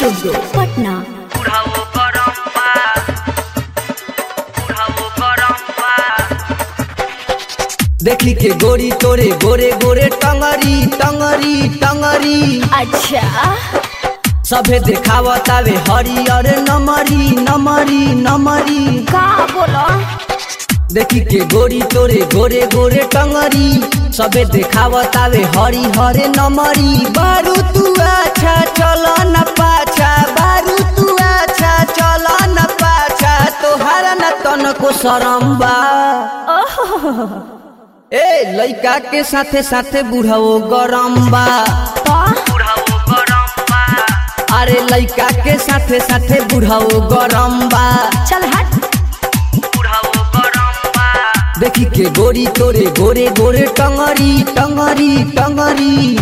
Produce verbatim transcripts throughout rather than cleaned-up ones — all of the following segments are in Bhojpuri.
स्टूडियो पटना। देखी के गोरी तोरे गोरे गोरे टंगरी टंगरी टंगरी। अच्छा सभे देखावतावे हरियर नमरी नमरी नमरी। का बोलो? देखी के गोरी तोरे गोरे गोरे टंगरी सबे देखावतावे हरी हरे नमरी। बारू तू अच्छा चलो न पाछा, बारू तू अच्छा चलो न पाछा, तोहारा न तनको शरम बा। ए लइका के साथे साथे बुढ़ाओ गरम बा। अरे लइका के साथे साथे बुढ़ाओ गरम बा। चल हट। देखी के गोरी तोरे गोरे गोरे टंगरी टंगरी टंगरी।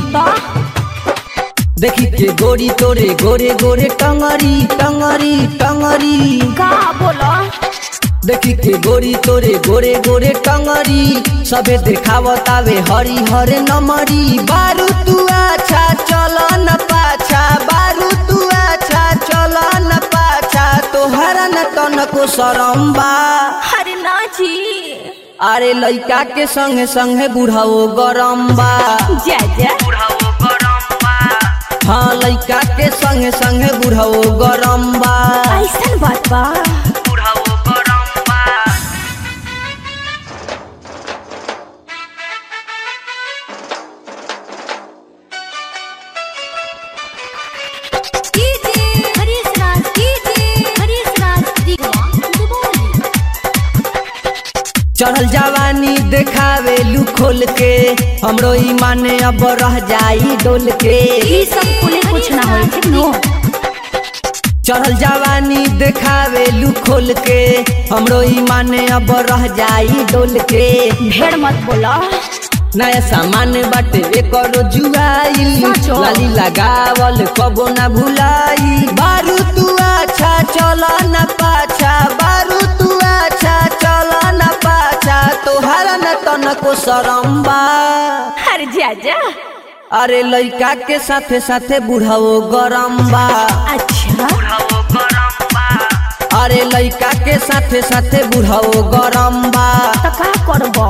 देखी के गोरी तोरे गोरे गोरे टंगरी टंगरी टंगरी। का बोलो? देखी के गोरी तोरे गोरे गोरे टंगरी सबे देखावतावे हरी हरे नमरी। बारू तू अच्छा चलो न पाछा, बारू तू अच्छा चलो न पाछा, तोहरा न तनको शरम बा। अरे ना जी। अरे लइका के संगे संगे बुढ़ाओ गरम बा। जा जा। हाँ लइका के संगे संगे बुढ़ाओ गरम बा। ऐसा बात बा। चढ़ल जवानी देखावे लू खोल के, हमरो ईमान अब रह जाई डोल के। ई सब कुले कुछ ना होई ठीक नो। चढ़ल जवानी देखावे लू खोल के, हमरो ईमान अब रह जाई डोल के। ढेर मत बोला। नया सामान बाटे एकरो जुआइल, लाली लगावल कबो ना भुलाई। बारू तू अच्छा चलो न पाछा, बारू तू अच्छा चलो न पाछा, तोहरा न तनको शरम बा। अरे जा जा। अरे लइका के साथे साथे बुढ़ाओ गरम बा। अच्छा अरे लइका के साथे साथे बुढ़ाओ गरम बा। तो का करबो?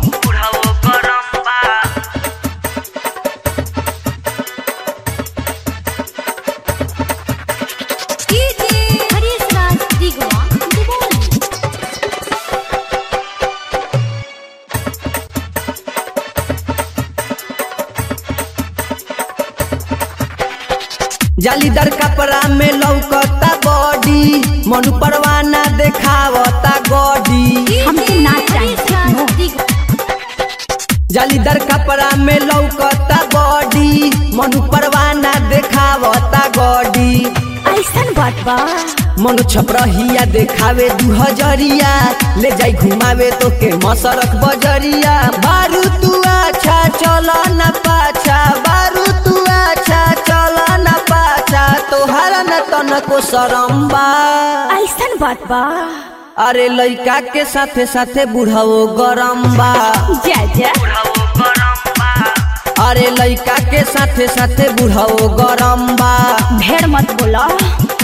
जालीदार कपड़ा में लौकता बॉडी, मनु परवाना देखावता गॉडी। हमके ना चाहिए। जालीदार कपड़ा में लौकता बॉडी, मनु परवाना देखावता गॉडी। ऐसन बात बा। मनु छपरहिया देखावे दू हजरिया, ले जाई घुमावे तो के मसरक बजरिया। बारू तू अच्छा चलो न पाछा, बारू तू अच्छा चलो न पाछा, तोहरा न तनको शरम बा। ऐसन बात बा। अरे लइका के साथे साथे बुढ़ाओ गरम बा। जा जा। अरे लइका के साथे साथे बुढ़ाओ गरम बा। ढेर मत बोला।